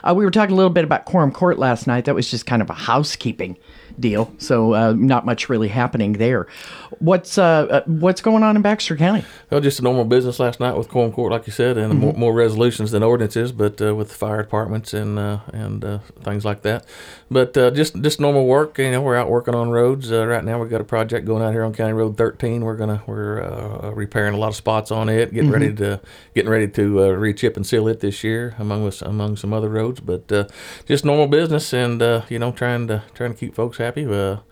We were talking a little bit about Quorum Court last night. That was just kind of a housekeeping deal, so not much really happening there. What's going on in Baxter County? Well, just a normal business last night with Quorum Court, like you said, and more resolutions than ordinances, but with the fire departments and things like that. But just normal work. We're out working on roads right now. We've got a project going out here on County Road 13. We're repairing a lot of spots on it, getting ready to re-chip and seal it this year, among some other roads. But just normal business, and trying to keep folks happy.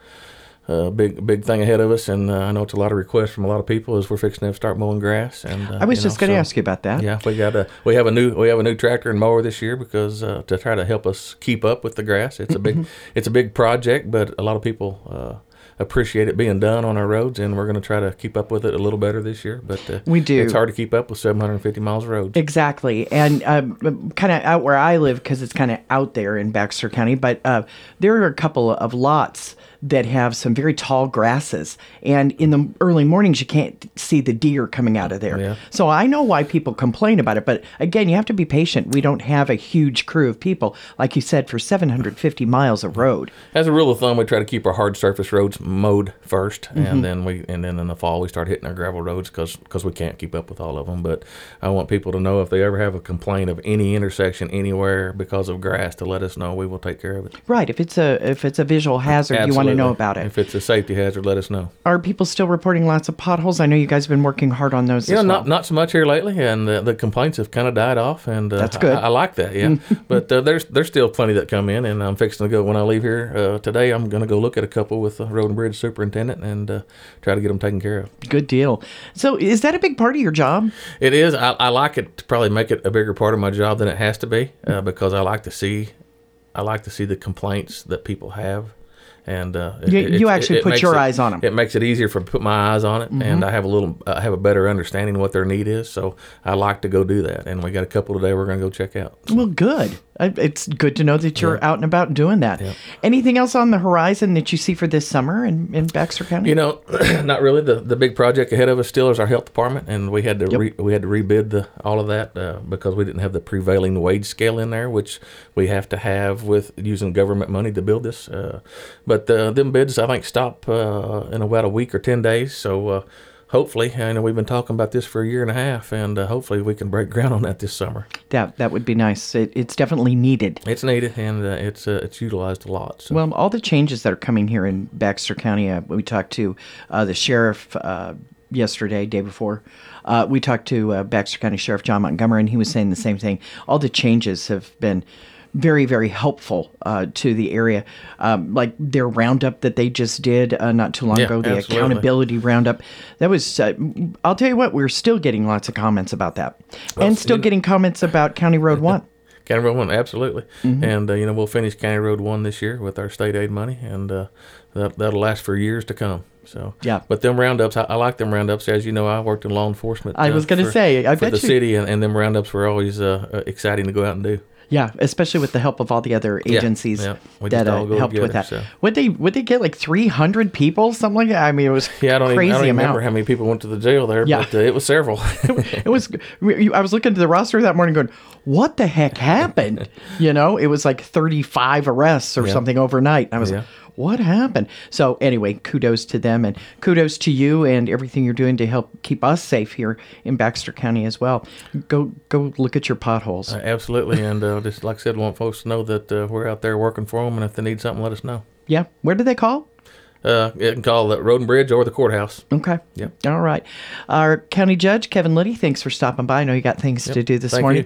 Big thing ahead of us, and I know it's a lot of requests from a lot of people as we're fixing to start mowing grass. And I was just going to ask you about that. Yeah, we have a new tractor and mower this year because to try to help us keep up with the grass. It's a big project, but a lot of people appreciate it being done on our roads, and we're going to try to keep up with it a little better this year. But we do. It's hard to keep up with 750 miles of roads. Exactly, and kind of out where I live, because it's kind of out there in Baxter County, but there are a couple of lots that have some very tall grasses, and in the early mornings you can't see the deer coming out of there. Yeah. So I know why people complain about it, but again, you have to be patient. We don't have a huge crew of people, like you said, for 750 miles of road. As a rule of thumb, we try to keep our hard surface roads mowed first, and then in the fall we start hitting our gravel roads because we can't keep up with all of them. But I want people to know if they ever have a complaint of any intersection anywhere because of grass, to let us know. We will take care of it. Right. If it's a visual hazard, Absolutely. You want to know about it. If it's a safety hazard, let us know. Are people still reporting lots of potholes? I know you guys have been working hard on those as well. Not so much here lately, and the complaints have kind of died off, and that's good. I like that, yeah. But there's still plenty that come in, and I'm fixing to go, when I leave here today, I'm going to go look at a couple with the Road and Bridge superintendent and try to get them taken care of. Good deal. So is that a big part of your job? It is. I like it to probably make it a bigger part of my job than it has to be, because I like to see the complaints that people have. And you actually put your eyes on them. It makes it easier for put my eyes on it, and I have a better understanding of what their need is. So I like to go do that, and we got a couple today we're going to go check out. So. Well, good. It's good to know that you're out and about doing that. Yeah. Anything else on the horizon that you see for this summer in Baxter County? Not really. The big project ahead of us still is our health department, and we had to rebid all of that because we didn't have the prevailing wage scale in there, which we have to have with using government money to build this. But them bids, I think, stop in about a week or 10 days. So hopefully, we've been talking about this for a year and a half, and hopefully we can break ground on that this summer. That would be nice. It's definitely needed. It's needed, and it's utilized a lot. So. Well, all the changes that are coming here in Baxter County, we talked to the sheriff yesterday, day before. We talked to Baxter County Sheriff John Montgomery, and he was saying the same thing. All the changes have been very, very helpful to the area. Like their roundup that they just did not too long ago, the absolutely. accountability roundup. That was, I'll tell you what, we're still getting lots of comments about that. And still getting comments about County Road 1. County Road 1, absolutely. And, we'll finish County Road 1 this year with our state aid money, and that'll last for years to come. So, yeah. But them roundups, I like them roundups. As you know, I worked in law enforcement. I was going to say, I bet for the city, and them roundups were always exciting to go out and do. Yeah, especially with the help of all the other agencies that helped together, with that. So. Would they get like 300 people, something like that? I mean, it was I don't crazy even amount. remember how many people went to the jail there, but it was several. It was. I was looking at the roster that morning, going, "What the heck happened?" It was like 35 arrests or something overnight. And I was like, what happened? So anyway, kudos to them, and kudos to you and everything you're doing to help keep us safe here in Baxter County as well. Go look at your potholes. Absolutely, and just like I said, I want folks to know that we're out there working for them, and if they need something, let us know. Yeah. Where do they call? You can call the Road and Bridge or the courthouse. Okay. Yep. All right. Our county judge, Kevin Liddy, thanks for stopping by. I know you got things to do this morning.